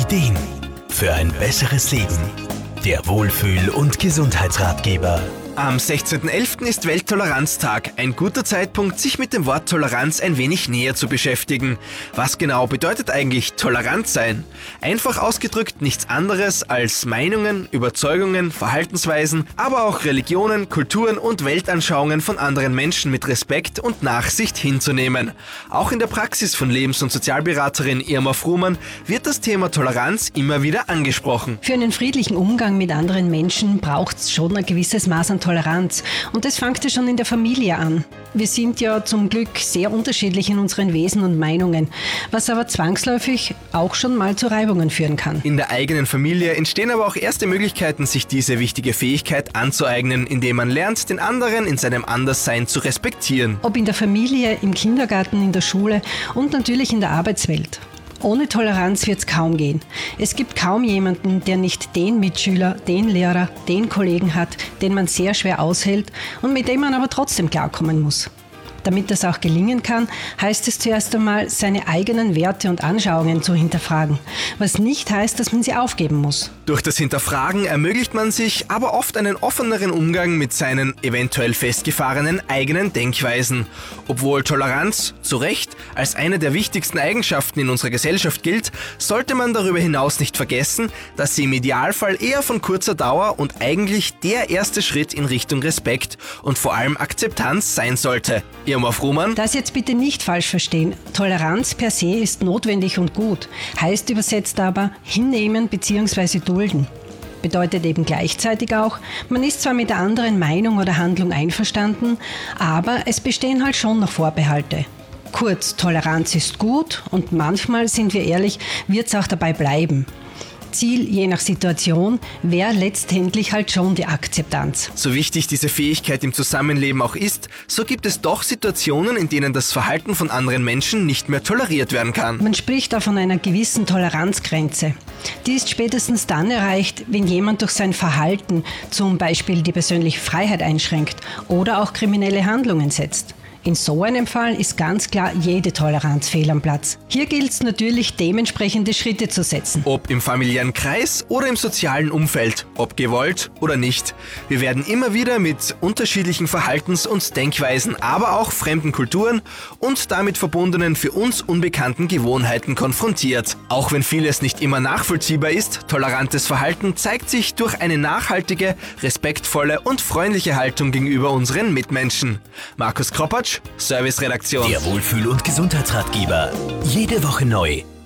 Ideen für ein besseres Leben. Der Wohlfühl- und Gesundheitsratgeber. Am 16.11. ist Welttoleranztag. Ein guter Zeitpunkt, sich mit dem Wort Toleranz ein wenig näher zu beschäftigen. Was genau bedeutet eigentlich tolerant sein? Einfach ausgedrückt nichts anderes als Meinungen, Überzeugungen, Verhaltensweisen, aber auch Religionen, Kulturen und Weltanschauungen von anderen Menschen mit Respekt und Nachsicht hinzunehmen. Auch in der Praxis von Lebens- und Sozialberaterin Irma Frumann wird das Thema Toleranz immer wieder angesprochen. Für einen friedlichen Umgang mit anderen Menschen braucht es schon ein gewisses Maß an Toleranz. Und das fängt ja schon in der Familie an. Wir sind ja zum Glück sehr unterschiedlich in unseren Wesen und Meinungen, was aber zwangsläufig auch schon mal zu Reibungen führen kann. In der eigenen Familie entstehen aber auch erste Möglichkeiten, sich diese wichtige Fähigkeit anzueignen, indem man lernt, den anderen in seinem Anderssein zu respektieren. Ob in der Familie, im Kindergarten, in der Schule und natürlich in der Arbeitswelt. Ohne Toleranz wird es kaum gehen. Es gibt kaum jemanden, der nicht den Mitschüler, den Lehrer, den Kollegen hat, den man sehr schwer aushält und mit dem man aber trotzdem klarkommen muss. Damit das auch gelingen kann, heißt es zuerst einmal, seine eigenen Werte und Anschauungen zu hinterfragen, was nicht heißt, dass man sie aufgeben muss. Durch das Hinterfragen ermöglicht man sich aber oft einen offeneren Umgang mit seinen eventuell festgefahrenen eigenen Denkweisen. Obwohl Toleranz, zu Recht, als eine der wichtigsten Eigenschaften in unserer Gesellschaft gilt, sollte man darüber hinaus nicht vergessen, dass sie im Idealfall eher von kurzer Dauer und eigentlich der erste Schritt in Richtung Respekt und vor allem Akzeptanz sein sollte. Irma Frumann. Das jetzt bitte nicht falsch verstehen. Toleranz per se ist notwendig und gut, heißt übersetzt aber hinnehmen bzw. dulden. Bedeutet eben gleichzeitig auch, man ist zwar mit der anderen Meinung oder Handlung einverstanden, aber es bestehen halt schon noch Vorbehalte. Kurz, Toleranz ist gut und manchmal, sind wir ehrlich, wird es auch dabei bleiben. Ziel, je nach Situation, wäre letztendlich halt schon die Akzeptanz. So wichtig diese Fähigkeit im Zusammenleben auch ist, so gibt es doch Situationen, in denen das Verhalten von anderen Menschen nicht mehr toleriert werden kann. Man spricht da von einer gewissen Toleranzgrenze. Die ist spätestens dann erreicht, wenn jemand durch sein Verhalten zum Beispiel die persönliche Freiheit einschränkt oder auch kriminelle Handlungen setzt. In so einem Fall ist ganz klar jede Toleranz fehl am Platz. Hier gilt es natürlich, dementsprechende Schritte zu setzen. Ob im familiären Kreis oder im sozialen Umfeld, ob gewollt oder nicht. Wir werden immer wieder mit unterschiedlichen Verhaltens- und Denkweisen, aber auch fremden Kulturen und damit verbundenen für uns unbekannten Gewohnheiten konfrontiert. Auch wenn vieles nicht immer nachvollziehbar ist, tolerantes Verhalten zeigt sich durch eine nachhaltige, respektvolle und freundliche Haltung gegenüber unseren Mitmenschen. Markus Kropatsch, Serviceredaktion. Der Wohlfühl- und Gesundheitsratgeber. Jede Woche neu.